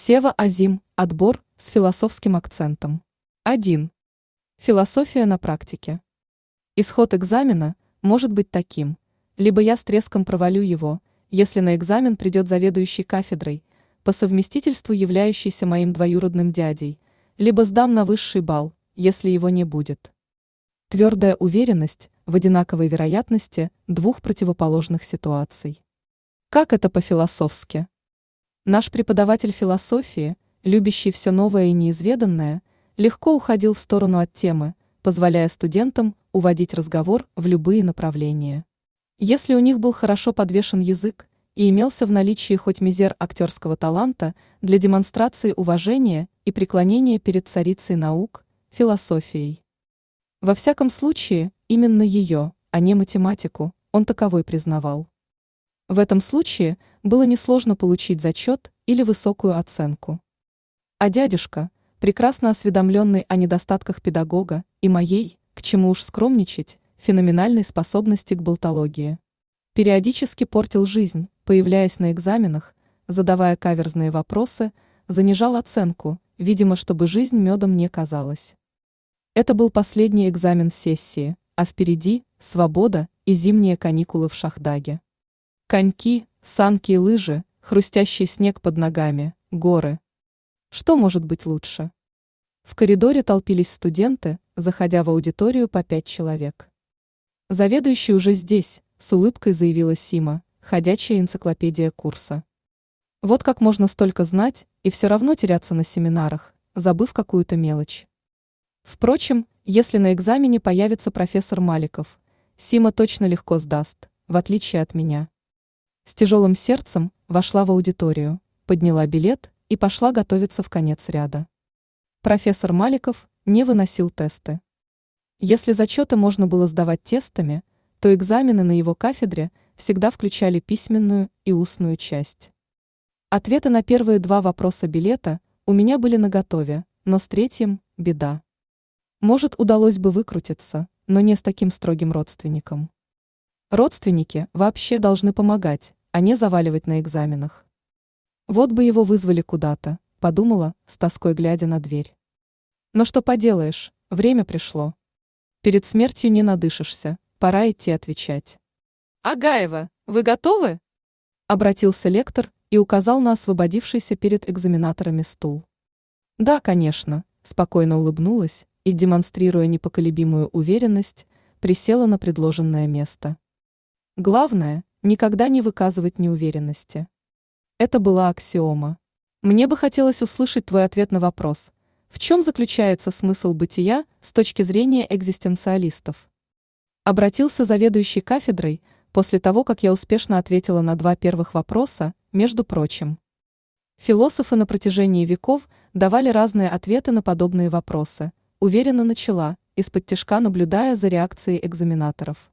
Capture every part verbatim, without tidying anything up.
Сева Азим. Отбор с философским акцентом. один. Философия на практике. Исход экзамена может быть таким: либо я с треском провалю его, если на экзамен придет заведующий кафедрой, по совместительству являющийся моим двоюродным дядей, либо сдам на высший балл, если его не будет. Твердая уверенность в одинаковой вероятности двух противоположных ситуаций. Как это по-философски? Наш преподаватель философии, любящий все новое и неизведанное, легко уходил в сторону от темы, позволяя студентам уводить разговор в любые направления. Если у них был хорошо подвешен язык и имелся в наличии хоть мизер актерского таланта для демонстрации уважения и преклонения перед царицей наук, философией. Во всяком случае, именно ее, а не математику, он таковой признавал. В этом случае было несложно получить зачет или высокую оценку. А дядюшка, прекрасно осведомленный о недостатках педагога и моей, к чему уж скромничать, феноменальной способности к болтологии, периодически портил жизнь, появляясь на экзаменах, задавая каверзные вопросы, занижал оценку, видимо, чтобы жизнь медом не казалась. Это был последний экзамен сессии, а впереди свобода и зимние каникулы в Шахдаге. Коньки, санки и лыжи, хрустящий снег под ногами, горы. Что может быть лучше? В коридоре толпились студенты, заходя в аудиторию по пять человек. Заведующий уже здесь, с улыбкой заявила Сима, ходячая энциклопедия курса. Вот как можно столько знать и все равно теряться на семинарах, забыв какую-то мелочь. Впрочем, если на экзамене появится профессор Маликов, Сима точно легко сдаст, в отличие от меня. С тяжелым сердцем вошла в аудиторию, подняла билет и пошла готовиться в конец ряда. Профессор Маликов не выносил тесты. Если зачеты можно было сдавать тестами, то экзамены на его кафедре всегда включали письменную и устную часть. Ответы на первые два вопроса билета у меня были наготове, но с третьим – беда. Может, удалось бы выкрутиться, но не с таким строгим родственником. Родственники вообще должны помогать, а не заваливать на экзаменах. Вот бы его вызвали куда-то, подумала, с тоской глядя на дверь. Но что поделаешь, время пришло. Перед смертью не надышишься, пора идти отвечать. «Агаева, вы готовы?» Обратился лектор и указал на освободившийся перед экзаменаторами стул. «Да, конечно», спокойно улыбнулась и, демонстрируя непоколебимую уверенность, присела на предложенное место. Главное, никогда не выказывать неуверенности. Это была аксиома. Мне бы хотелось услышать твой ответ на вопрос, в чем заключается смысл бытия с точки зрения экзистенциалистов? Обратился заведующий кафедрой после того, как я успешно ответила на два первых вопроса, между прочим. Философы на протяжении веков давали разные ответы на подобные вопросы, уверенно начала, исподтишка наблюдая за реакцией экзаменаторов.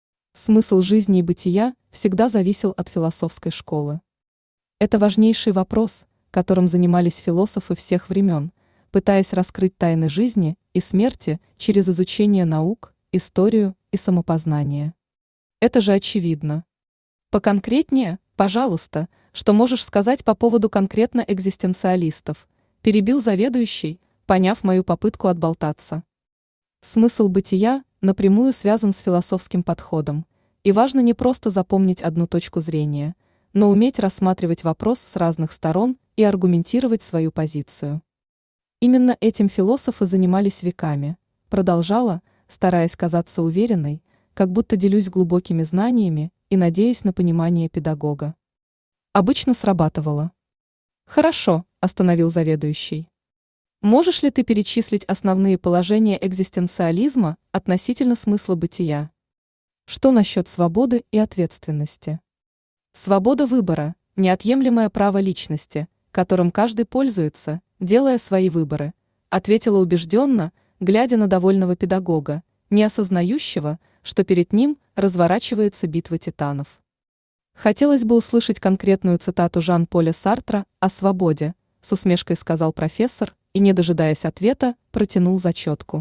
Смысл жизни и бытия всегда зависел от философской школы. Это важнейший вопрос, которым занимались философы всех времен, пытаясь раскрыть тайны жизни и смерти через изучение наук, историю и самопознание. Это же очевидно. Поконкретнее, пожалуйста, что можешь сказать по поводу конкретно экзистенциалистов, перебил заведующий, поняв мою попытку отболтаться. Смысл бытия напрямую связан с философским подходом, и важно не просто запомнить одну точку зрения, но уметь рассматривать вопрос с разных сторон и аргументировать свою позицию. Именно этим философы занимались веками, продолжала, стараясь казаться уверенной, как будто делюсь глубокими знаниями и надеюсь на понимание педагога. Обычно срабатывало. «Хорошо», – остановил заведующий. «Можешь ли ты перечислить основные положения экзистенциализма относительно смысла бытия? Что насчет свободы и ответственности? Свобода выбора – неотъемлемое право личности, которым каждый пользуется, делая свои выборы», ответила убежденно, глядя на довольного педагога, не осознающего, что перед ним разворачивается битва титанов. Хотелось бы услышать конкретную цитату Жан-Поля Сартра о свободе, с усмешкой сказал профессор и, не дожидаясь ответа, протянул зачетку.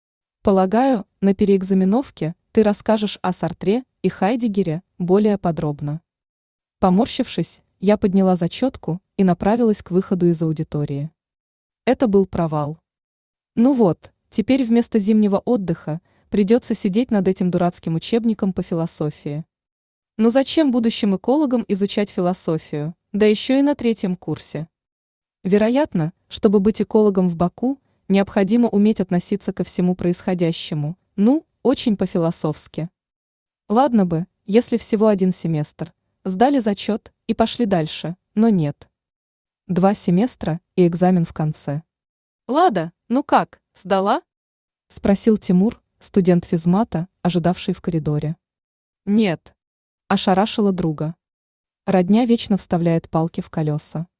Полагаю, на переэкзаменовке ты расскажешь о Сартре и Хайдегере более подробно. Поморщившись, я подняла зачетку и направилась к выходу из аудитории. Это был провал. Ну вот, теперь вместо зимнего отдыха придется сидеть над этим дурацким учебником по философии. Ну зачем будущим экологам изучать философию, да еще и на третьем курсе? Вероятно, чтобы быть экологом в Баку, необходимо уметь относиться ко всему происходящему, ну, очень по-философски. Ладно бы, если всего один семестр, сдали зачет и пошли дальше, но нет. Два семестра и экзамен в конце. «Лада, ну как, сдала?» – спросил Тимур, студент физмата, ожидавший в коридоре. «Нет», – ошарашила друга. Родня вечно вставляет палки в колеса.